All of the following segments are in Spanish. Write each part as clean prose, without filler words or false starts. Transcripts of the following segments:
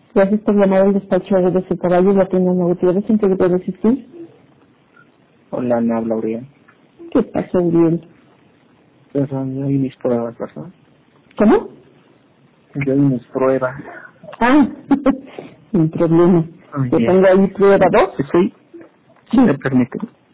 Gracias por llamar al despacho de su caballo y la tienda Ana Gutiérrez. ¿En qué le puedo asistir? Hola, Ana, habla Uriel. ¿Qué pasa, Uriel? Perdón, yo y mis pruebas, ¿verdad? ¿Cómo? Yo y mis pruebas. Ah, sin problema. Ay, Te bien. pongo ahí prueba 2. Sí, Sí. me permite.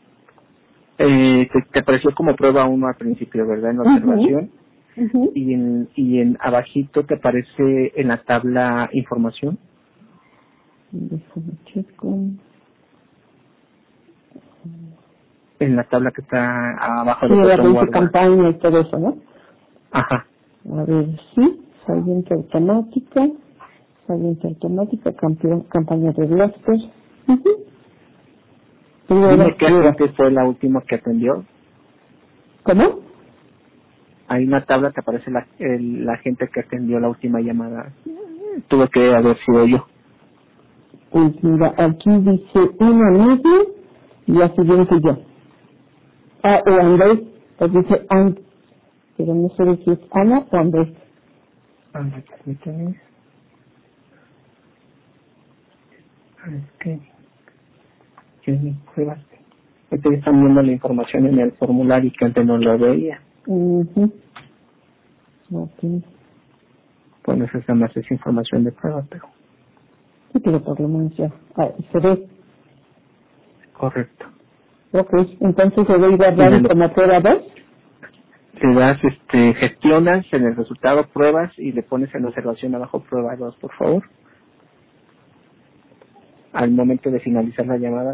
Te apareció como prueba 1 al principio, ¿verdad? En la observación. Ujú. Y en abajito te aparece en la tabla información. Déjame checo. En la tabla que está abajo Sí, del la botón dice guardar. campaña y todo eso, ¿no? Ajá. A ver, sí. Saliente automática. Saliente automática. Campaña de huésped. Dime qué Prueba. agente fue la última que atendió. ¿Cómo? Hay una tabla que aparece la gente que atendió la última llamada. Tuve que haber sido yo. Pues mira, aquí dice una misma y la siguiente yo. Ah, o Andrés, pues dice Andrés, pero no sé si es Ana o Andrés. A ver, permíteme. Es que yo ni pruebas. Estoy están viendo la información en el formulario que antes no lo veía. Ok. Bueno, esa es más esa información de prueba, pero Sí, pero por lo menos ya. Ah, se ve. correcto. Ok, entonces se ve y guardar Dígalo. como prueba 2. Le das, gestionas en el resultado pruebas y le pones en la observación abajo prueba 2, por favor. Al momento de finalizar la llamada,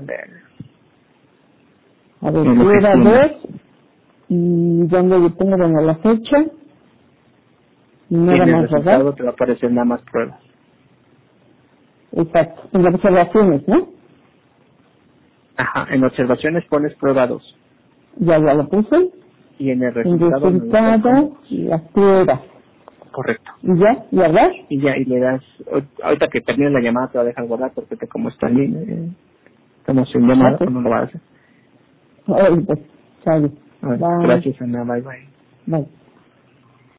A ver, lo prueba gestionas. 2 y donde le pongo bueno, la fecha y Y nada en el más, ¿verdad? resultado te va a aparecer nada más pruebas. Exacto. En las observaciones, ¿no? Ajá, en observaciones pones prueba 2 Ya lo puse. y en el El resultado me lo das resultado y las pruebas. correcto. Y ya, ¿verdad? Y ya, y le das, ahorita que termine la llamada te va a dejar guardar porque como está bien, estamos en llamada, Ok. pues no lo va a hacer. Ay, pues, sale. A ver, Bye. gracias Ana, bye bye. Bye.